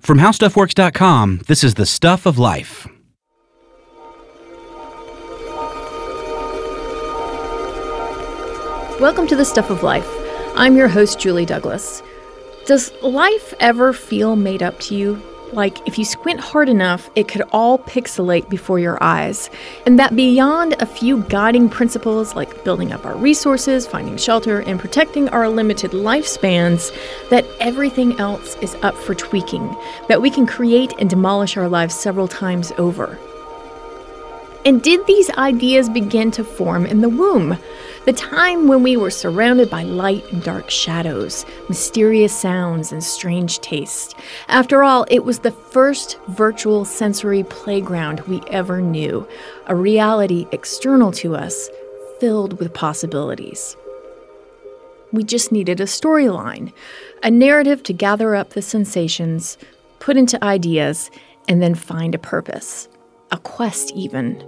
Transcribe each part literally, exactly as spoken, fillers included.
From how stuff works dot com, this is The Stuff of Life. Welcome to The Stuff of Life. I'm your host, Julie Douglas. Does life ever feel made up to you? Like, if you squint hard enough, it could all pixelate before your eyes. And that beyond a few guiding principles like building up our resources, finding shelter, and protecting our limited lifespans, that everything else is up for tweaking, that we can create and demolish our lives several times over. And did these ideas begin to form in the womb? The time when we were surrounded by light and dark shadows, mysterious sounds, and strange tastes. After all, it was the first virtual sensory playground we ever knew, a reality external to us, filled with possibilities. We just needed a storyline, a narrative to gather up the sensations, put into ideas, and then find a purpose, a quest even.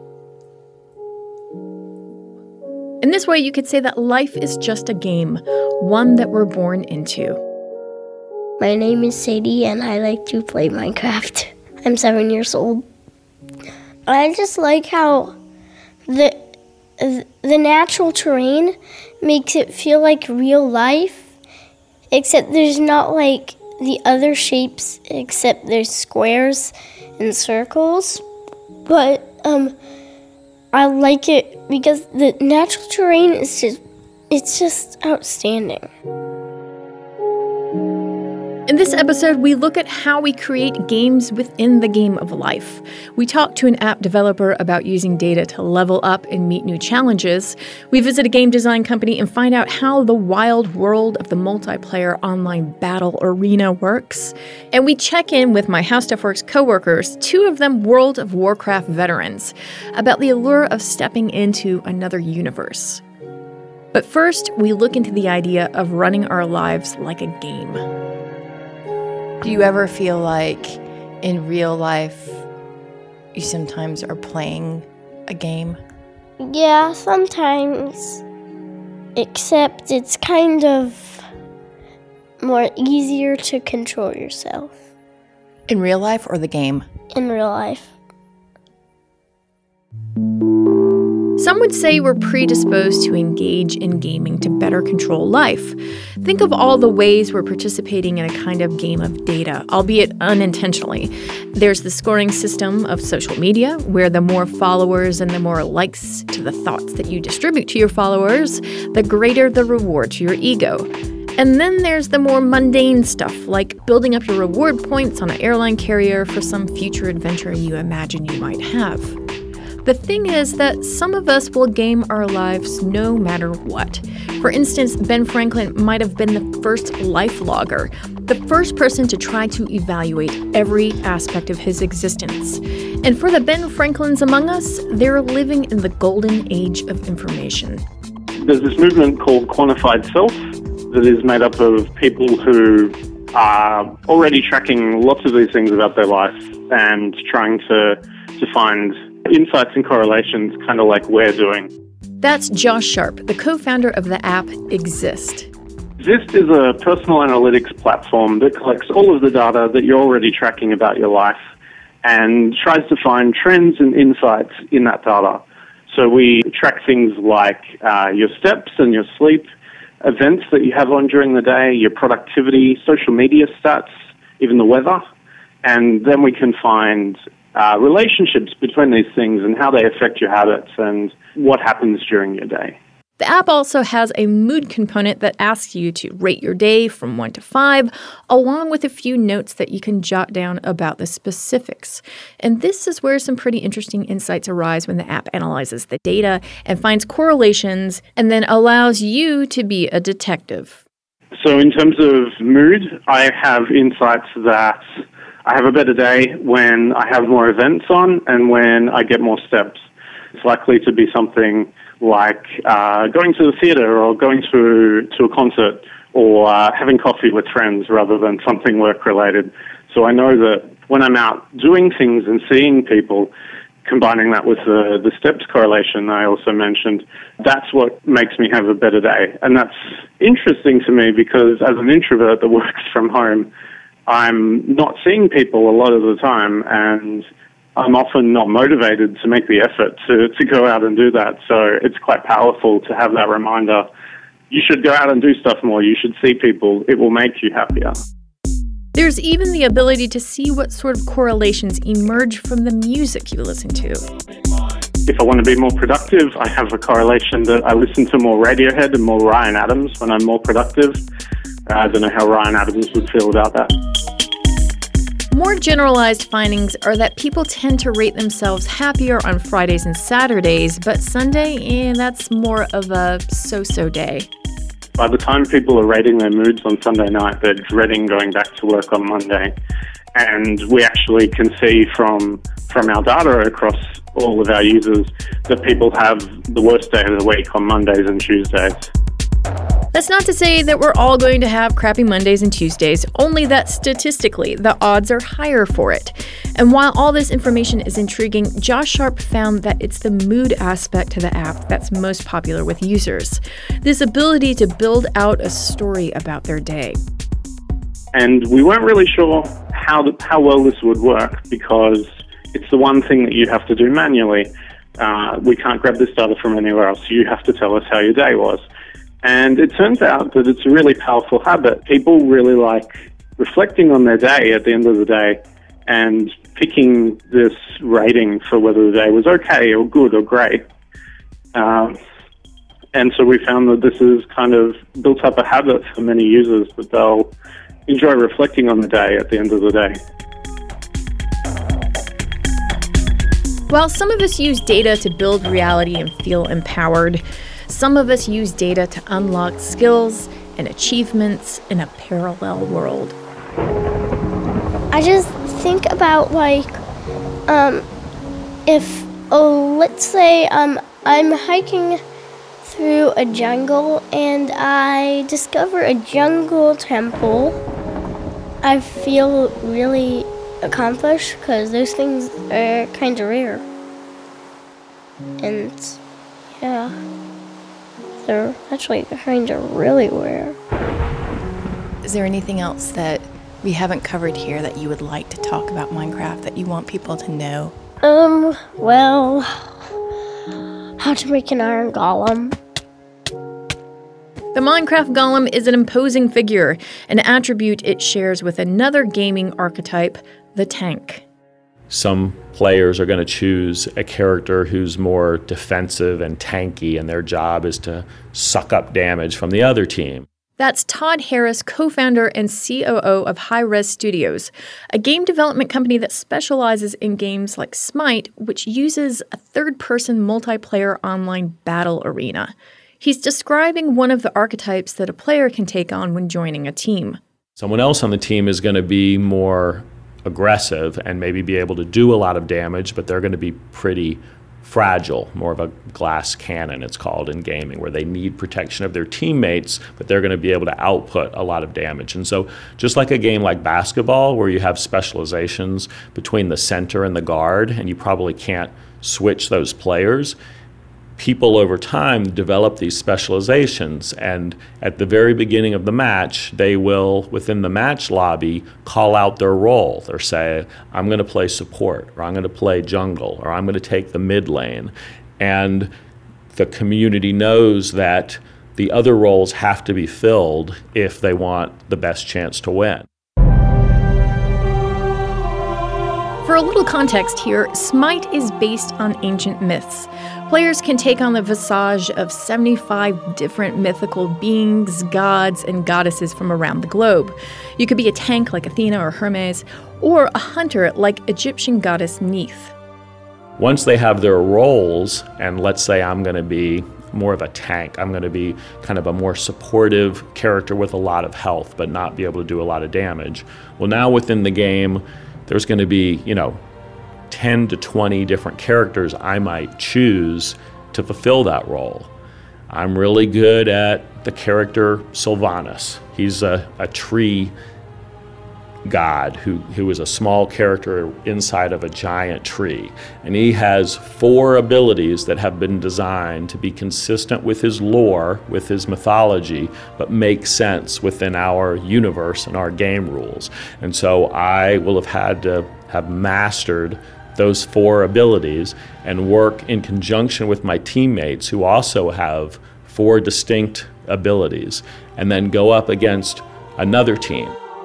In this way, you could say that life is just a game, one that we're born into. My name is Sadie, and I like to play Minecraft. I'm seven years old. I just like how the the natural terrain makes it feel like real life, except there's not like the other shapes, except there's squares and circles. But um. I like it because the natural terrain is just, it's just outstanding. In this episode, we look at how we create games within the game of life. We talk to an app developer about using data to level up and meet new challenges. We visit a game design company and find out how the wild world of the multiplayer online battle arena works. And we check in with my How Stuff Works coworkers, two of them World of Warcraft veterans, about the allure of stepping into another universe. But first, we look into the idea of running our lives like a game. Do you ever feel like in real life you sometimes are playing a game? Yeah, sometimes. Except it's kind of more easier to control yourself. In real life or the game? In real life. Some would say we're predisposed to engage in gaming to better control life. Think of all the ways we're participating in a kind of game of data, albeit unintentionally. There's the scoring system of social media, where the more followers and the more likes to the thoughts that you distribute to your followers, the greater the reward to your ego. And then there's the more mundane stuff, like building up your reward points on an airline carrier for some future adventure you imagine you might have. The thing is that some of us will game our lives no matter what. For instance, Ben Franklin might have been the first life logger, the first person to try to evaluate every aspect of his existence. And for the Ben Franklins among us, they're living in the golden age of information. There's this movement called Quantified Self that is made up of people who are already tracking lots of these things about their life and trying to, to find insights and correlations, kind of like we're doing. That's Josh Sharp, the co-founder of the app Exist. Exist is a personal analytics platform that collects all of the data that you're already tracking about your life and tries to find trends and insights in that data. So we track things like uh, your steps and your sleep, events that you have on during the day, your productivity, social media stats, even the weather. And then we can find Uh, relationships between these things and how they affect your habits and what happens during your day. The app also has a mood component that asks you to rate your day from one to five, along with a few notes that you can jot down about the specifics. And this is where some pretty interesting insights arise when the app analyzes the data and finds correlations and then allows you to be a detective. So in terms of mood, I have insights that I have a better day when I have more events on and when I get more steps. It's likely to be something like uh, going to the theater or going to, to a concert or uh, having coffee with friends rather than something work-related. So I know that when I'm out doing things and seeing people, combining that with the, the steps correlation I also mentioned, that's what makes me have a better day. And that's interesting to me because as an introvert that works from home, I'm not seeing people a lot of the time, and I'm often not motivated to make the effort to, to go out and do that. So it's quite powerful to have that reminder. You should go out and do stuff more. You should see people. It will make you happier. There's even the ability to see what sort of correlations emerge from the music you listen to. If I want to be more productive, I have a correlation that I listen to more Radiohead and more Ryan Adams when I'm more productive. I don't know how Ryan Adams would feel about that. More generalized findings are that people tend to rate themselves happier on Fridays and Saturdays, but Sunday, eh, that's more of a so-so day. By the time people are rating their moods on Sunday night, they're dreading going back to work on Monday. And we actually can see from from our data across all of our users that people have the worst day of the week on Mondays and Tuesdays. That's not to say that we're all going to have crappy Mondays and Tuesdays, only that statistically, the odds are higher for it. And while all this information is intriguing, Josh Sharp found that it's the mood aspect to the app that's most popular with users. This ability to build out a story about their day. And we weren't really sure how the, how well this would work because it's the one thing that you have to do manually. Uh, we can't grab this data from anywhere else. You have to tell us how your day was. And it turns out that it's a really powerful habit. People really like reflecting on their day at the end of the day and picking this rating for whether the day was okay or good or great. Um, and so we found that this has kind of built up a habit for many users that they'll enjoy reflecting on the day at the end of the day. While some of us use data to build reality and feel empowered, some of us use data to unlock skills and achievements in a parallel world. I just think about like, um, if, oh, let's say um, I'm hiking through a jungle and I discover a jungle temple, I feel really accomplished because those things are kind of rare. And yeah, they're actually kind of really rare. Is there anything else that we haven't covered here that you would like to talk about Minecraft that you want people to know? Um, well, how to make an iron golem. The Minecraft Golem is an imposing figure, an attribute it shares with another gaming archetype, the tank. Some players are going to choose a character who's more defensive and tanky, and their job is to suck up damage from the other team. That's Todd Harris, co-founder and C O O of Hi-Rez Studios, a game development company that specializes in games like Smite, which uses a third-person multiplayer online battle arena. He's describing one of the archetypes that a player can take on when joining a team. Someone else on the team is going to be more aggressive and maybe be able to do a lot of damage, but they're going to be pretty fragile, more of a glass cannon, it's called in gaming, where they need protection of their teammates, but they're going to be able to output a lot of damage. And so just like a game like basketball, where you have specializations between the center and the guard, and you probably can't switch those players, people over time develop these specializations, and at the very beginning of the match, they will, within the match lobby, call out their role. They'll say, I'm going to play support, or I'm going to play jungle, or I'm going to take the mid lane. And the community knows that the other roles have to be filled if they want the best chance to win. For a little context here, Smite is based on ancient myths. Players can take on the visage of seventy-five different mythical beings, gods, and goddesses from around the globe. You could be a tank like Athena or Hermes, or a hunter like Egyptian goddess Neith. Once they have their roles, and let's say I'm going to be more of a tank, I'm going to be kind of a more supportive character with a lot of health, but not be able to do a lot of damage. Well, now within the game, there's going to be, you know, ten to twenty different characters I might choose to fulfill that role. I'm really good at the character Sylvanas. He's a, a tree god who, who is a small character inside of a giant tree. And he has four abilities that have been designed to be consistent with his lore, with his mythology, but make sense within our universe and our game rules. And so I will have had to have mastered those four abilities and work in conjunction with my teammates who also have four distinct abilities, and then go up against another team.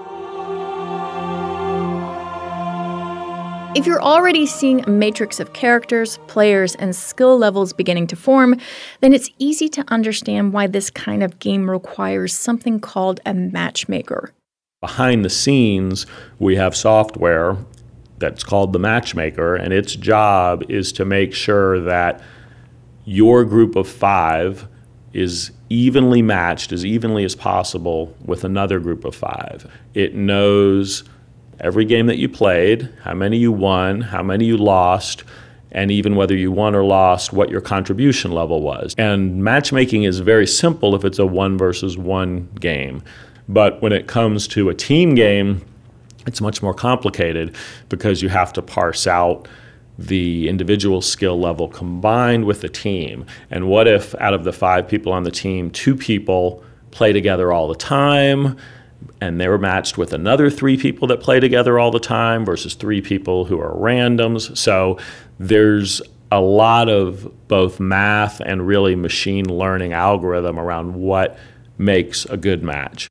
If you're already seeing a matrix of characters, players, and skill levels beginning to form, then it's easy to understand why this kind of game requires something called a matchmaker. Behind the scenes, we have software that's called the Matchmaker, and its job is to make sure that your group of five is evenly matched, as evenly as possible, with another group of five. It knows every game that you played, how many you won, how many you lost, and even whether you won or lost, what your contribution level was. And matchmaking is very simple if it's a one versus one game. But when it comes to a team game, it's much more complicated because you have to parse out the individual skill level combined with the team. And what if out of the five people on the team, two people play together all the time, and they were matched with another three people that play together all the time versus three people who are randoms? So there's a lot of both math and really machine learning algorithm around what makes a good match.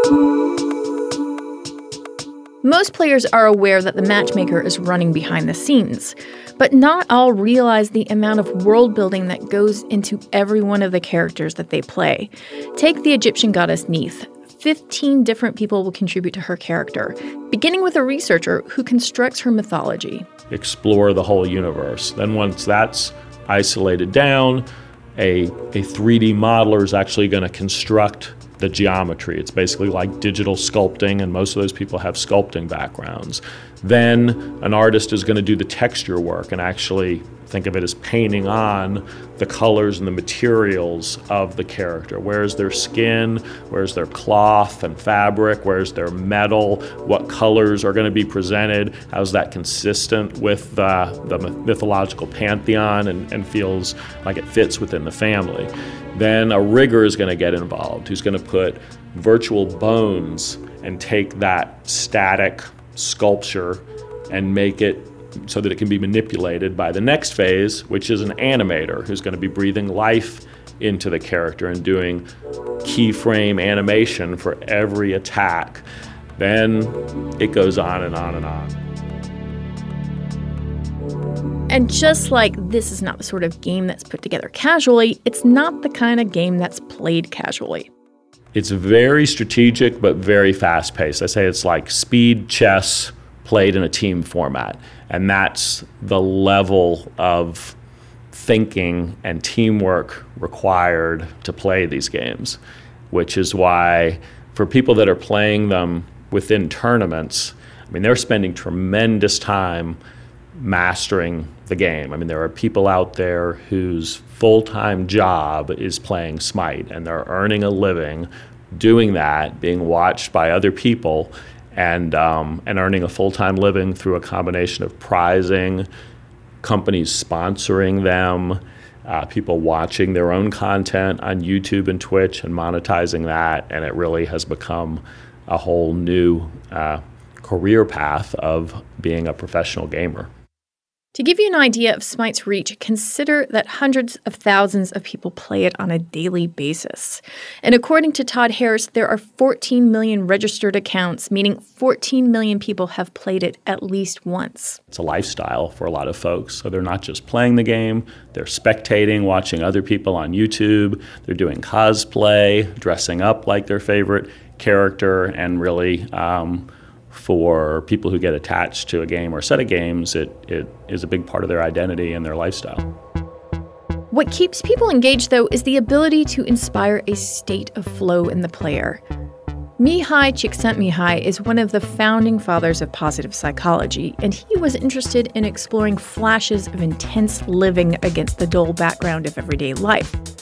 Most players are aware that the matchmaker is running behind the scenes, but not all realize the amount of world building that goes into every one of the characters that they play. Take the Egyptian goddess Neith. Fifteen different people will contribute to her character, beginning with a researcher who constructs her mythology. Explore the whole universe. Then once that's isolated down, a, a three D modeler is actually going to construct the geometry. It's basically like digital sculpting, and most of those people have sculpting backgrounds. Then an artist is going to do the texture work and actually think of it as painting on the colors and the materials of the character. Where's their skin? Where's their cloth and fabric? Where's their metal? What colors are going to be presented? How's that consistent with uh, the mythological pantheon and, and feels like it fits within the family? Then a rigger is going to get involved, who's going to put virtual bones and take that static sculpture and make it so that it can be manipulated by the next phase, which is an animator who's going to be breathing life into the character and doing keyframe animation for every attack. Then it goes on and on and on. And just like this is not the sort of game that's put together casually, it's not the kind of game that's played casually. It's very strategic, but very fast-paced. I say it's like speed chess played in a team format. And that's the level of thinking and teamwork required to play these games, which is why for people that are playing them within tournaments, I mean, they're spending tremendous time mastering the game. I mean, there are people out there whose full-time job is playing Smite, and they're earning a living doing that, being watched by other people, and um, and earning a full-time living through a combination of prizing, companies sponsoring them, uh, people watching their own content on YouTube and Twitch and monetizing that, and it really has become a whole new uh, career path of being a professional gamer. To give you an idea of Smite's reach, consider that hundreds of thousands of people play it on a daily basis. And according to Todd Harris, there are fourteen million registered accounts, meaning fourteen million people have played it at least once. It's a lifestyle for a lot of folks. So they're not just playing the game, they're spectating, watching other people on YouTube, they're doing cosplay, dressing up like their favorite character, and really um, for people who get attached to a game or a set of games, it, it is a big part of their identity and their lifestyle. What keeps people engaged, though, is the ability to inspire a state of flow in the player. Mihai Csikszentmihalyi is one of the founding fathers of positive psychology, and he was interested in exploring flashes of intense living against the dull background of everyday life.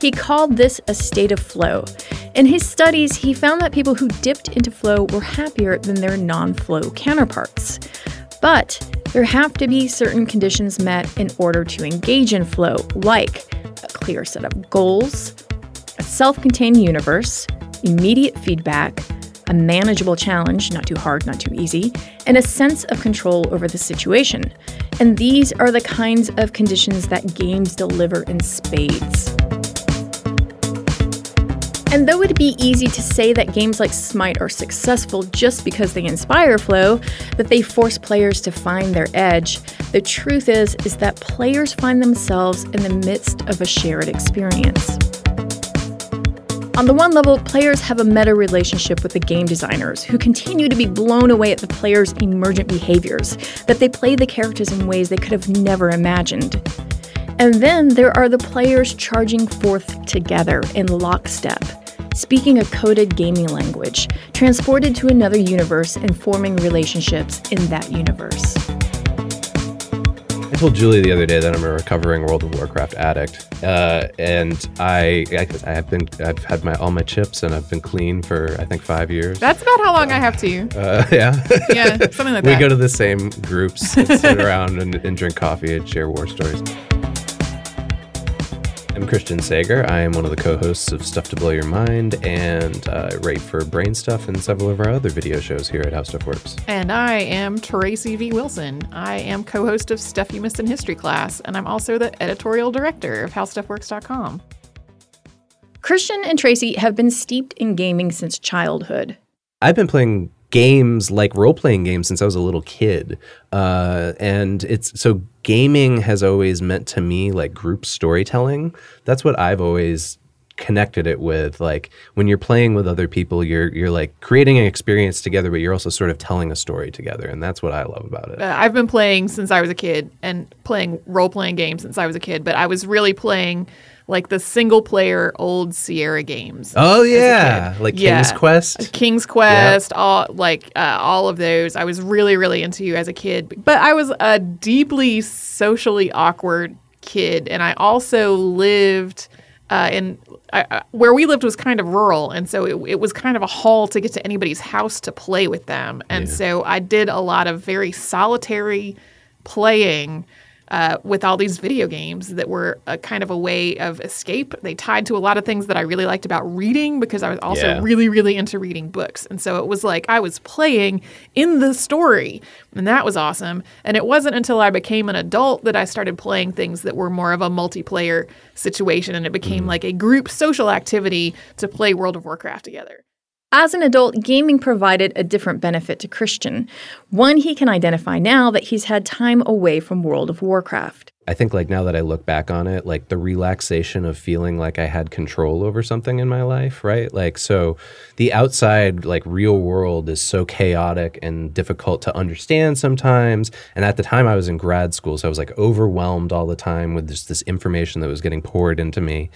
He called this a state of flow. In his studies, he found that people who dipped into flow were happier than their non-flow counterparts. But there have to be certain conditions met in order to engage in flow, like a clear set of goals, a self-contained universe, immediate feedback, a manageable challenge, not too hard, not too easy, and a sense of control over the situation. And these are the kinds of conditions that games deliver in spades. And though it'd be easy to say that games like Smite are successful just because they inspire flow, that they force players to find their edge, the truth is, is that players find themselves in the midst of a shared experience. On the one level, players have a meta relationship with the game designers, who continue to be blown away at the players' emergent behaviors, that they play the characters in ways they could have never imagined. And then there are the players charging forth together in lockstep, speaking a coded gaming language, transported to another universe and forming relationships in that universe. I told Julie the other day that I'm a recovering World of Warcraft addict, uh, and I, I I have been I've had my all my chips and I've been clean for I think five years. That's about how long I have to. Uh, yeah, yeah, something like we that. We go to the same groups, and sit around and, and drink coffee and share war stories. I'm Christian Sager. I am one of the co-hosts of Stuff to Blow Your Mind, and uh, I write for Brain Stuff and several of our other video shows here at How Stuff Works. And I am Tracy V. Wilson. I am co-host of Stuff You Missed in History Class, and I'm also the editorial director of how stuff works dot com. Christian and Tracy have been steeped in gaming since childhood. I've been playing games like role-playing games since I was a little kid. Uh, and it's so gaming has always meant to me like group storytelling. That's what I've always connected it with. Like when you're playing with other people, you're you're like creating an experience together, but you're also sort of telling a story together. And that's what I love about it. Uh, I've been playing since I was a kid and playing role-playing games since I was a kid, but I was really playing like the single-player old Sierra games. Oh yeah, like yeah. King's Quest. King's Quest, yep. all like uh, all of those. I was really, really into as a kid. But I was a deeply socially awkward kid, and I also lived uh, in uh, where we lived was kind of rural, and so it, it was kind of a haul to get to anybody's house to play with them. And yeah. so I did a lot of very solitary playing. Uh, with all these video games that were a kind of a way of escape. They tied to a lot of things that I really liked about reading because I was also yeah. really, really into reading books. And so it was like I was playing in the story, and that was awesome. And it wasn't until I became an adult that I started playing things that were more of a multiplayer situation, and it became mm. like a group social activity to play World of Warcraft together. As an adult, gaming provided a different benefit to Christian. One he can identify now that he's had time away from World of Warcraft. I think like now that I look back on it, like the relaxation of feeling like I had control over something in my life, right? Like, so the outside, like real world is so chaotic and difficult to understand sometimes. And at the time I was in grad school, so I was like overwhelmed all the time with just this information that was getting poured into me.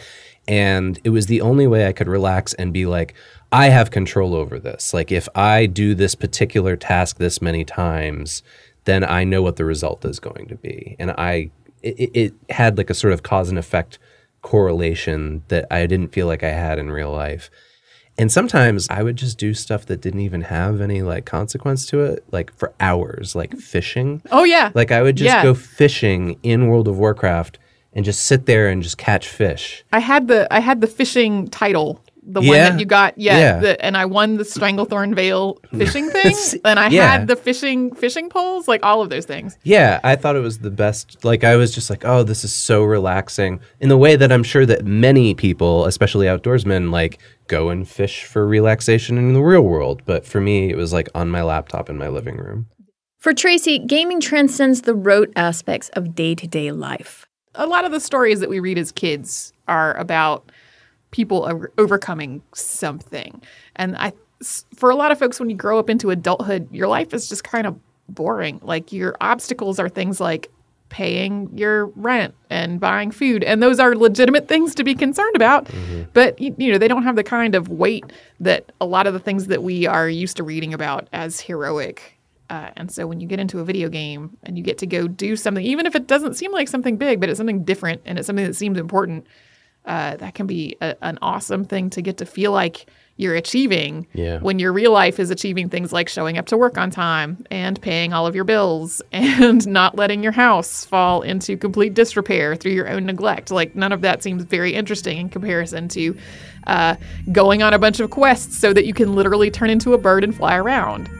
And it was the only way I could relax and be like, I have control over this. Like if I do this particular task this many times, then I know what the result is going to be. And I, it, it had like a sort of cause and effect correlation that I didn't feel like I had in real life. And sometimes I would just do stuff that didn't even have any like consequence to it, like for hours, like fishing. Oh yeah. Like I would just yeah. go fishing in World of Warcraft and just sit there and just catch fish. I had the I had the fishing title, the yeah. one that you got, yeah, yeah. The, and I won the Stranglethorn Vale fishing thing, and I yeah. had the fishing fishing poles, like all of those things. Yeah, I thought it was the best. Like I was just like, oh, this is so relaxing in the way that I'm sure that many people, especially outdoorsmen, like go and fish for relaxation in the real world. But for me, it was like on my laptop in my living room. For Tracy, gaming transcends the rote aspects of day-to-day life. A lot of the stories that we read as kids are about people over- overcoming something. And I, for a lot of folks, when you grow up into adulthood, your life is just kind of boring. Like your obstacles are things like paying your rent and buying food. And those are legitimate things to be concerned about. Mm-hmm. But, you, you know, they don't have the kind of weight that a lot of the things that we are used to reading about as heroic. Uh, and so when you get into a video game and you get to go do something, even if it doesn't seem like something big, but it's something different and it's something that seems important, uh, that can be a, an awesome thing to get to feel like you're achieving Yeah. when your real life is achieving things like showing up to work on time and paying all of your bills and not letting your house fall into complete disrepair through your own neglect. Like, none of that seems very interesting in comparison to uh, going on a bunch of quests so that you can literally turn into a bird and fly around.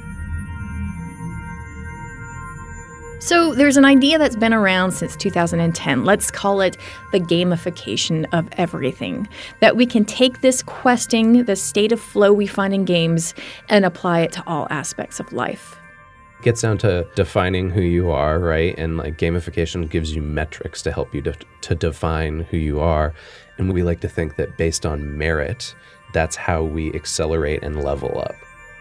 So there's an idea that's been around since two thousand ten. Let's call it the gamification of everything. That we can take this questing, the state of flow we find in games, and apply it to all aspects of life. It gets down to defining who you are, right? And like gamification gives you metrics to help you to, to define who you are. And we like to think that based on merit, that's how we accelerate and level up.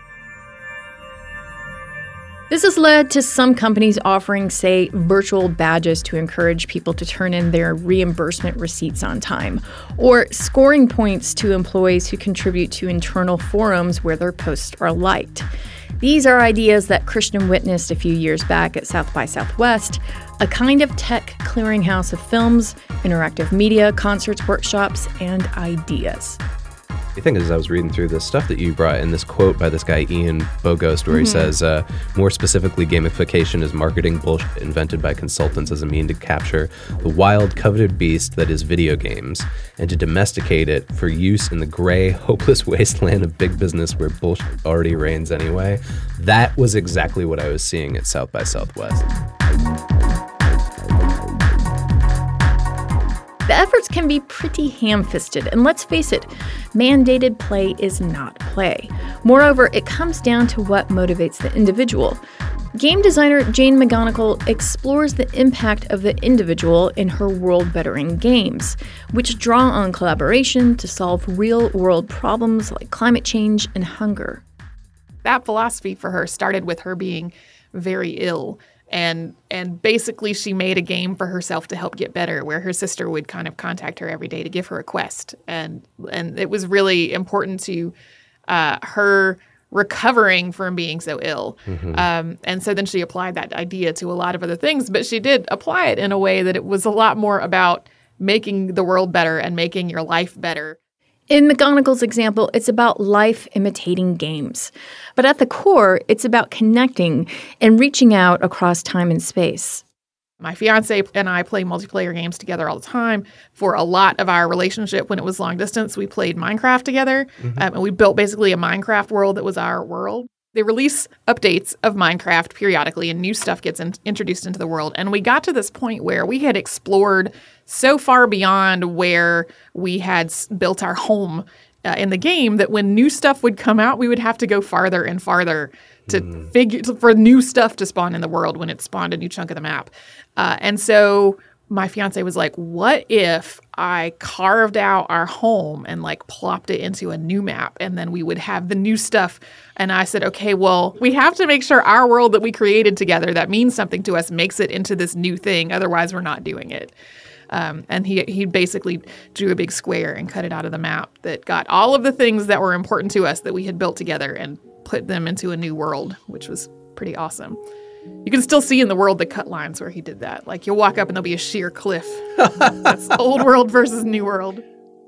This has led to some companies offering, say, virtual badges to encourage people to turn in their reimbursement receipts on time, or scoring points to employees who contribute to internal forums where their posts are liked. These are ideas that Christian witnessed a few years back at South by Southwest, a kind of tech clearinghouse of films, interactive media, concerts, workshops, and ideas. I think as I was reading through this stuff that you brought in this quote by this guy, Ian Bogost, where mm-hmm. he says, uh, more specifically, gamification is marketing bullshit invented by consultants as a mean to capture the wild, coveted beast that is video games and to domesticate it for use in the gray, hopeless wasteland of big business where bullshit already reigns anyway. That was exactly what I was seeing at South by Southwest. The efforts can be pretty ham-fisted, and let's face it, mandated play is not play. Moreover, it comes down to what motivates the individual. Game designer Jane McGonigal explores the impact of the individual in her world-bettering games, which draw on collaboration to solve real-world problems like climate change and hunger. That philosophy for her started with her being very ill. And and basically she made a game for herself to help get better, where her sister would kind of contact her every day to give her a quest. And and it was really important to uh, her recovering from being so ill. Mm-hmm. Um, and so then she applied that idea to a lot of other things, but she did apply it in a way that it was a lot more about making the world better and making your life better. In McGonigal's example, it's about life imitating games. But at the core, it's about connecting and reaching out across time and space. My fiance and I play multiplayer games together all the time. For a lot of our relationship, when it was long distance, we played Minecraft together. Mm-hmm. Um, and we built basically a Minecraft world that was our world. They release updates of Minecraft periodically, and new stuff gets in- introduced into the world. And we got to this point where we had explored so far beyond where we had s- built our home uh, in the game that when new stuff would come out, we would have to go farther and farther to mm. figure for new stuff to spawn in the world when it spawned a new chunk of the map. Uh, and so my fiance was like, what if I carved out our home and like plopped it into a new map, and then we would have the new stuff? And I said, okay, well, we have to make sure our world that we created together that means something to us makes it into this new thing. Otherwise, we're not doing it. Um, and he he basically drew a big square and cut it out of the map that got all of the things that were important to us that we had built together and put them into a new world, which was pretty awesome. You can still see in the world the cut lines where he did that. Like, you'll walk up and there'll be a sheer cliff. That's old world versus new world.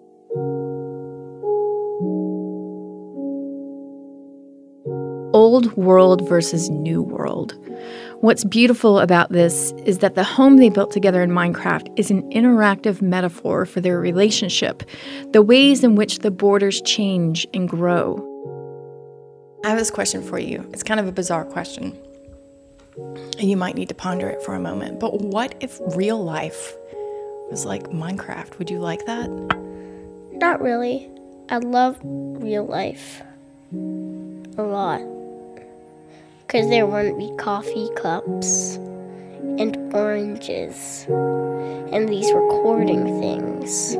Old world versus new world. What's beautiful about this is that the home they built together in Minecraft is an interactive metaphor for their relationship, the ways in which the borders change and grow. I have this question for you. It's kind of a bizarre question, and you might need to ponder it for a moment. But what if real life was like Minecraft? Would you like that? Not really. I love real life a lot. Because there wouldn't be coffee cups and oranges and these recording things.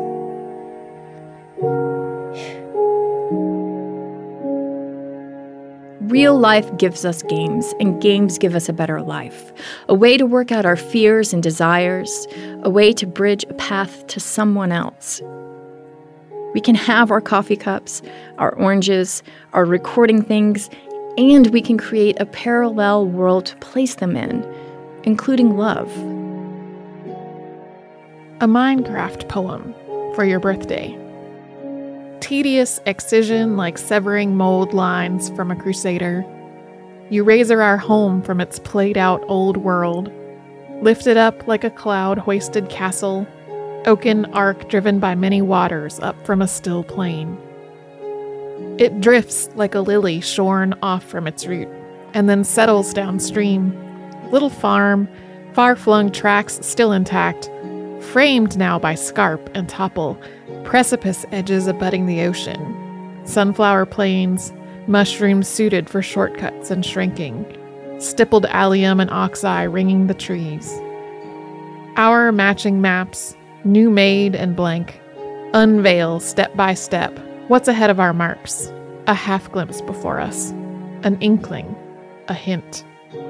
Real life gives us games, and games give us a better life. A way to work out our fears and desires, a way to bridge a path to someone else. We can have our coffee cups, our oranges, our recording things, and we can create a parallel world to place them in, including love. A Minecraft poem for for your birthday. Tedious excision like severing mold lines from a crusader. You razor our home from its played-out old world. Lift it up like a cloud-hoisted castle, oaken arc driven by many waters up from a still plain. It drifts like a lily shorn off from its root, and then settles downstream. Little farm, far-flung tracks still intact, framed now by scarp and topple, precipice edges abutting the ocean, sunflower plains, mushrooms suited for shortcuts and shrinking, stippled allium and oxeye ringing the trees. Our matching maps, new made and blank, unveil step by step what's ahead of our marks, a half glimpse before us, an inkling, a hint.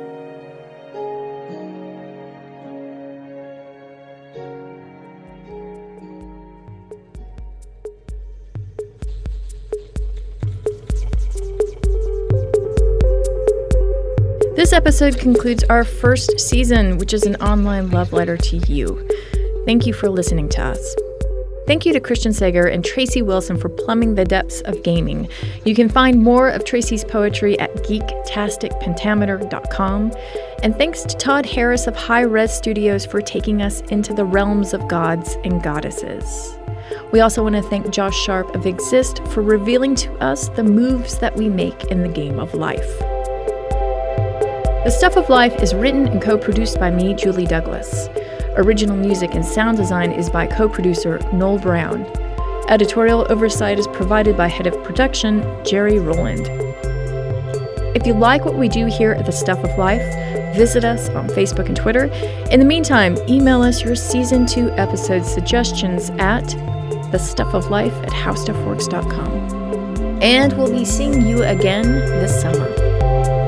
This episode concludes our first season, which is an online love letter to you. Thank you for listening to us. Thank you to Christian Sager and Tracy Wilson for plumbing the depths of gaming. You can find more of Tracy's poetry at geek tastic pentameter dot com. And thanks to Todd Harris of High Res Studios for taking us into the realms of gods and goddesses. We also want to thank Josh Sharp of Exist for revealing to us the moves that we make in the game of life. The Stuff of Life is written and co-produced by me, Julie Douglas. Original music and sound design is by co-producer Noel Brown. Editorial oversight is provided by head of production, Jerry Rowland. If you like what we do here at The Stuff of Life, visit us on Facebook and Twitter. In the meantime, email us your season two episode suggestions at the stuff of life at how stuff works dot com. And we'll be seeing you again this summer.